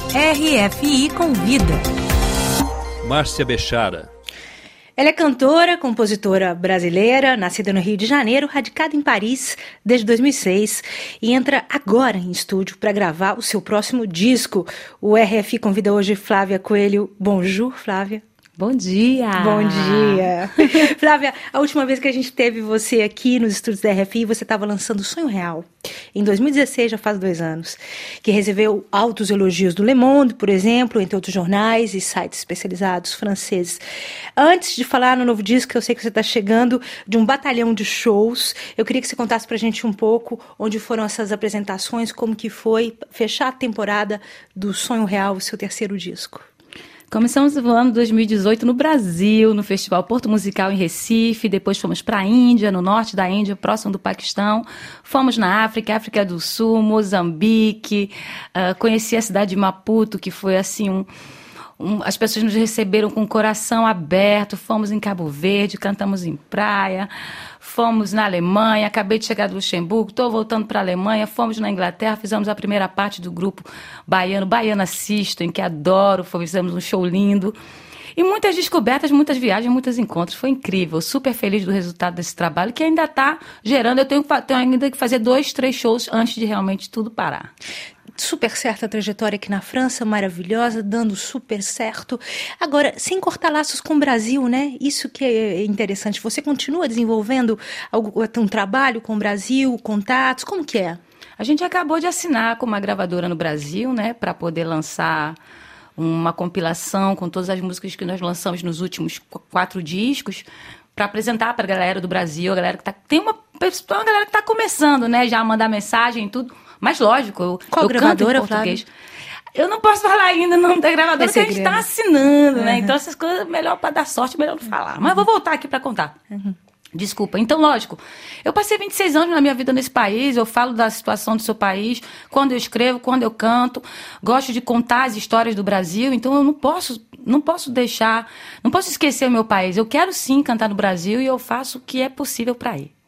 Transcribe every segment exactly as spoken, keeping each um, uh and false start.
R F I Convida. Márcia Bechara. Ela é cantora, compositora brasileira, nascida no Rio de Janeiro, radicada em Paris desde dois mil e seis e entra agora em estúdio para gravar o seu próximo disco. O R F I convida hoje Flávia Coelho. Bonjour, Flávia. Bom dia! Bom dia! Flávia, a última vez que a gente teve você aqui nos estúdios da R F I, você estava lançando Sonho Real. Em dois mil e dezesseis, já faz dois anos, que recebeu altos elogios do Le Monde, por exemplo, entre outros jornais e sites especializados franceses. Antes de falar no novo disco, eu sei que você está chegando de um batalhão de shows. Eu queria que você contasse pra gente um pouco onde foram essas apresentações, como que foi fechar a temporada do Sonho Real, o seu terceiro disco. Começamos o ano dois mil e dezoito no Brasil, no Festival Porto Musical em Recife, depois fomos para a Índia, no norte da Índia, próximo do Paquistão, fomos na África, África do Sul, Moçambique, uh, conheci a cidade de Maputo, que foi assim um... Um, as pessoas nos receberam com o coração aberto, fomos em Cabo Verde, cantamos em praia, fomos na Alemanha, acabei de chegar do Luxemburgo, estou voltando para a Alemanha, fomos na Inglaterra, fizemos a primeira parte do grupo baiano, Baiana System, que adoro, fizemos um show lindo. E muitas descobertas, muitas viagens, muitos encontros. Foi incrível, super feliz do resultado desse trabalho, que ainda está gerando. Eu tenho, tenho ainda que fazer dois, três shows antes de realmente tudo parar. Super certa a trajetória aqui na França, maravilhosa, dando super certo. Agora, sem cortar laços com o Brasil, né? Isso que é interessante. Você continua desenvolvendo um trabalho com o Brasil, contatos, como que é? A gente acabou de assinar com uma gravadora no Brasil, né? Para poder lançar uma compilação com todas as músicas que nós lançamos nos últimos quatro discos, para apresentar para a galera do Brasil, a galera que tá... Tem uma, uma galera que está começando, né? Já a mandar mensagem e tudo. Mas lógico, eu, Qual eu canto em português. Flávia? Eu não posso falar ainda o nome da gravadora, porque a gente está assinando, né? Uhum. Então essas coisas, melhor para dar sorte, melhor não falar. Uhum. Mas vou voltar aqui para contar. Uhum. Desculpa. Então, lógico, eu passei vinte e seis anos na minha vida nesse país, eu falo da situação do seu país, quando eu escrevo, quando eu canto, gosto de contar as histórias do Brasil, então eu não posso, não posso deixar, não posso esquecer o meu país. Eu quero sim cantar no Brasil e eu faço o que é possível para ir.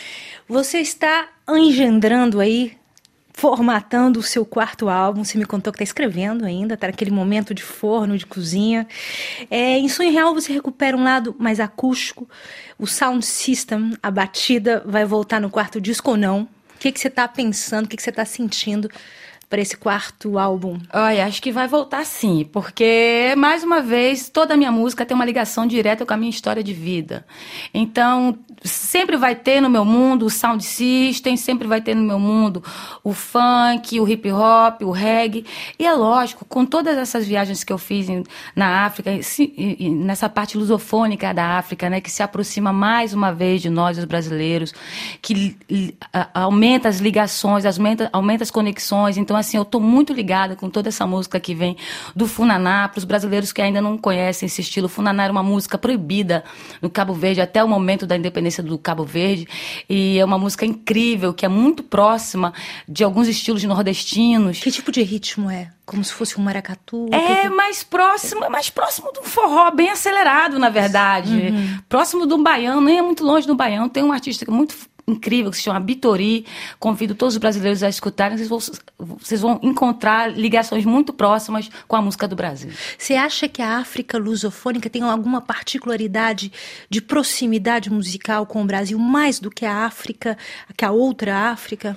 Você está engendrando aí, formatando o seu quarto álbum, você me contou que está escrevendo ainda, está naquele momento de forno, de cozinha. É, em Sonho Real você recupera um lado mais acústico, o sound system, a batida vai voltar no quarto disco ou não? O que, que você está pensando, o que, que você está sentindo para esse quarto álbum? Olha, acho que vai voltar sim, porque, mais uma vez, toda a minha música tem uma ligação direta com a minha história de vida. Então, sempre vai ter no meu mundo o sound system, sempre vai ter no meu mundo o funk, o hip hop, o reggae. E é lógico, com todas essas viagens que eu fiz em, na África, e, e, nessa parte lusofônica da África, né, que se aproxima mais uma vez de nós, os brasileiros, que a, aumenta as ligações, aumenta, aumenta as conexões. Então, assim, eu estou muito ligada com toda essa música que vem do Funaná, para os brasileiros que ainda não conhecem esse estilo. O Funaná era uma música proibida no Cabo Verde até o momento da independência do Cabo Verde, e é uma música incrível, que é muito próxima de alguns estilos nordestinos. Que tipo de ritmo é? Como se fosse um maracatu? É que... mais próximo, é mais próximo do forró, bem acelerado, na verdade. Uhum. Próximo do baião, nem é muito longe do baião. Tem um artista muito incrível que se chama Bitori. Convido todos os brasileiros a escutarem. Vocês vão, vocês vão encontrar ligações muito próximas com a música do Brasil. Você acha que a África lusofônica tem alguma particularidade de proximidade musical com o Brasil, mais do que a África, que a outra África?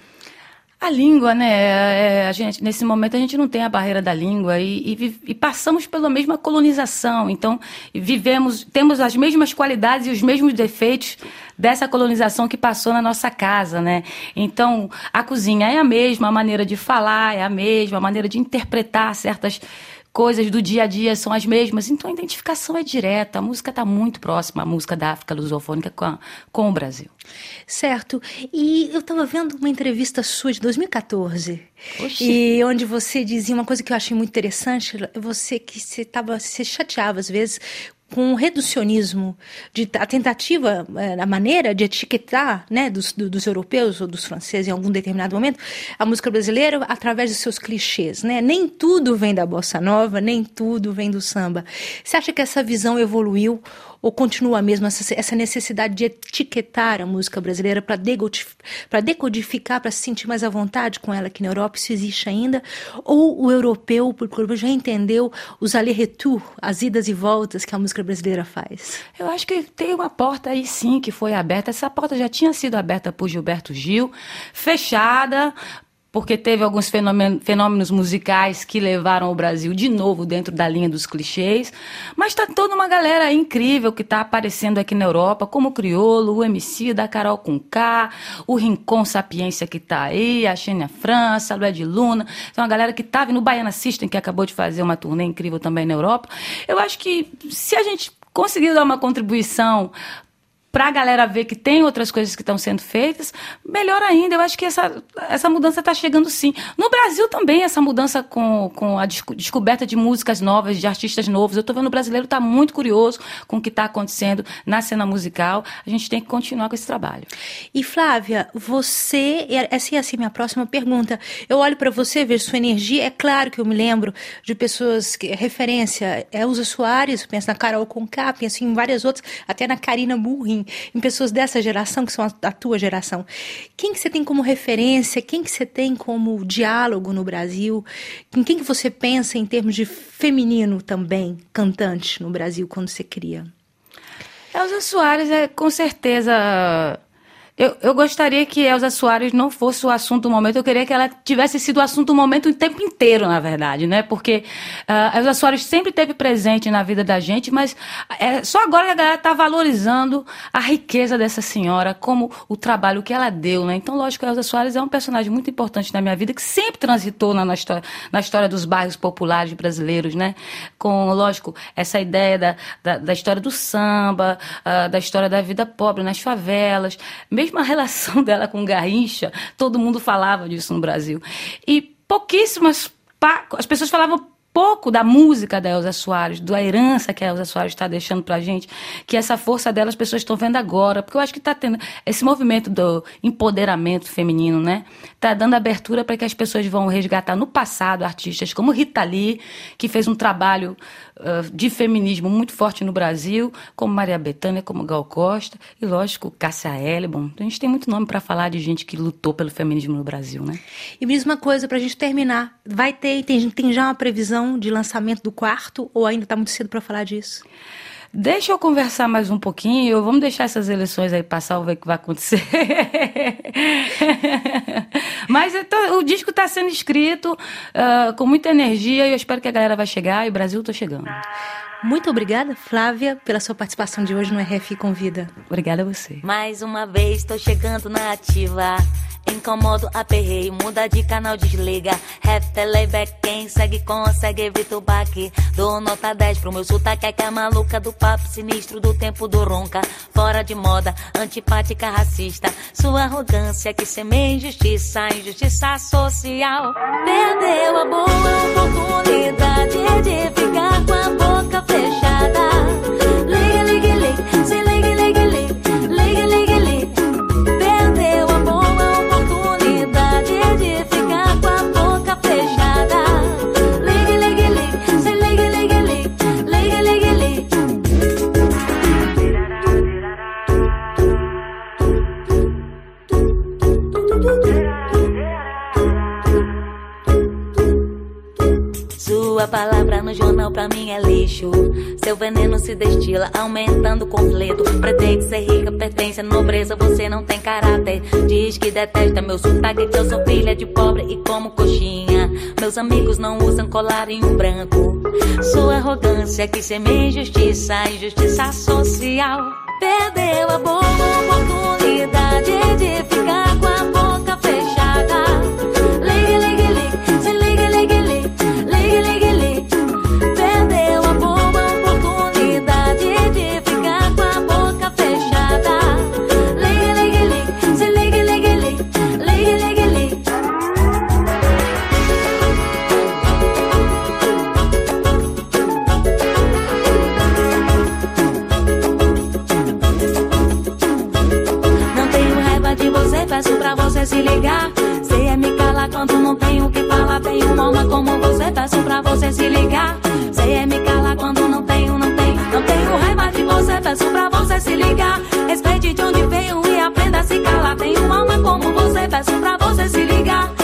A língua, né? É, a gente, nesse momento a gente não tem a barreira da língua e, e, e passamos pela mesma colonização. Então, vivemos, temos as mesmas qualidades e os mesmos defeitos dessa colonização que passou na nossa casa, né? Então, a cozinha é a mesma, a maneira de falar é a mesma, a maneira de interpretar certas coisas do dia a dia são as mesmas. Então, a identificação é direta. A música está muito próxima, a música da África lusofônica com, a, com o Brasil. Certo. E eu estava vendo uma entrevista sua de dois mil e catorze, Oxi. E onde você dizia uma coisa que eu achei muito interessante, você que você, tava, você chateava às vezes com o reducionismo, de, a tentativa, a maneira de etiquetar, né, dos, dos europeus ou dos franceses em algum determinado momento, a música brasileira através dos seus clichês, né? Nem tudo vem da bossa nova, nem tudo vem do samba. Você acha que essa visão evoluiu Ou continua mesmo essa, essa necessidade de etiquetar a música brasileira para decodificar, para se sentir mais à vontade com ela aqui na Europa? Isso existe ainda? Ou o europeu, por exemplo, já entendeu os aller-retour, as idas e voltas que a música brasileira faz? Eu acho que tem uma porta aí sim que foi aberta. Essa porta já tinha sido aberta por Gilberto Gil, fechada, porque teve alguns fenômenos musicais que levaram o Brasil de novo dentro da linha dos clichês. Mas está toda uma galera incrível que está aparecendo aqui na Europa, como o Criolo, o Emicida, a Carol Conká, o Rincon Sapiência que está aí, a Xênia França, a Lued Luna. Então, uma galera que estava no Baiana System, que acabou de fazer uma turnê incrível também na Europa. Eu acho que se a gente conseguir dar uma contribuição para a galera ver que tem outras coisas que estão sendo feitas, melhor ainda. Eu acho que essa, essa mudança está chegando sim. No Brasil também, essa mudança com, com a desco, descoberta de músicas novas, de artistas novos. Eu estou vendo o brasileiro está muito curioso com o que está acontecendo na cena musical. A gente tem que continuar com esse trabalho. E Flávia, você... Essa é assim minha próxima pergunta. Eu olho para você, vejo sua energia. É claro que eu me lembro de pessoas... que referência é Elza Soares, penso na Carol Conká, penso em várias outras, até na Karina Burrin, em pessoas dessa geração, que são a, a tua geração. Quem que você tem como referência? Quem que você tem como diálogo no Brasil? Em quem que você pensa em termos de feminino também, cantante no Brasil, quando você cria? Elza Soares é com certeza... Eu, eu gostaria que Elza Soares não fosse o assunto do momento, eu queria que ela tivesse sido o assunto do momento o tempo inteiro, na verdade, né? Porque uh, Elza Soares sempre esteve presente na vida da gente, mas é só agora que a galera está valorizando a riqueza dessa senhora, como o trabalho que ela deu, né? Então, lógico, a Elza Soares é um personagem muito importante na minha vida, que sempre transitou na, na, história, na história dos bairros populares brasileiros, né? Com, lógico, essa ideia da, da, da história do samba, uh, da história da vida pobre nas favelas, mesmo a relação dela com Garrincha, todo mundo falava disso no Brasil. E pouquíssimas... As pessoas falavam pouco da música da Elza Soares, da herança que a Elza Soares está deixando pra gente, que essa força dela as pessoas estão vendo agora, porque eu acho que está tendo esse movimento do empoderamento feminino, né? Está dando abertura para que as pessoas vão resgatar no passado artistas como Rita Lee, que fez um trabalho uh, de feminismo muito forte no Brasil, como Maria Bethânia, como Gal Costa, e lógico, Cássia Eller. Bom, a gente tem muito nome para falar de gente que lutou pelo feminismo no Brasil, né? E me diz uma coisa, pra gente terminar, vai ter, tem, tem já uma previsão de lançamento do quarto, ou ainda está muito cedo para falar disso? Deixa eu conversar mais um pouquinho, vamos deixar essas eleições aí passar, vamos ver o que vai acontecer. Mas tô, o disco está sendo escrito uh, com muita energia e eu espero que a galera vai chegar e o Brasil está chegando. Muito obrigada, Flávia, pela sua participação de hoje no R F I Convida. Obrigada a você. Mais uma vez estou chegando na ativa. Incomodo, aperreio, muda de canal, desliga. Ref, playback, quem segue consegue, evita o baque. Dou nota dez pro meu sotaque, é que é maluca do papo sinistro do tempo do ronca. Fora de moda, antipática, racista. Sua arrogância que semeia injustiça, injustiça social. Perdeu a boa oportunidade de ficar com a boca fechada. Liga, liga, liga, se liga, liga, liga, liga, liga, liga. Perdeu a boa de ficar com a boca fechada. Liga, liga, liga, se liga, liga, liga, liga, liga, liga. Sua palavra no jornal pra mim é lixo. Seu veneno se destila, aumentando o conflito. Pretende ser rica, pertence à nobreza, você não tem caráter. Diz que detesta meu sotaque, que eu sou filha de pobre e como coxinha. Meus amigos não usam colarinho branco. Sua arrogância que semeia injustiça, injustiça social. Perdeu a boa oportunidade de ficar com a boca fechada. Liga, liga, liga, se liga, liga, liga. Liga, liga, liga. Perdeu a boa oportunidade de ficar com a boca fechada. Liga, liga, liga, se liga, liga, liga, liga, liga, liga. Não tenho raiva de você, peço pra você se ligar. Se peço pra você se ligar.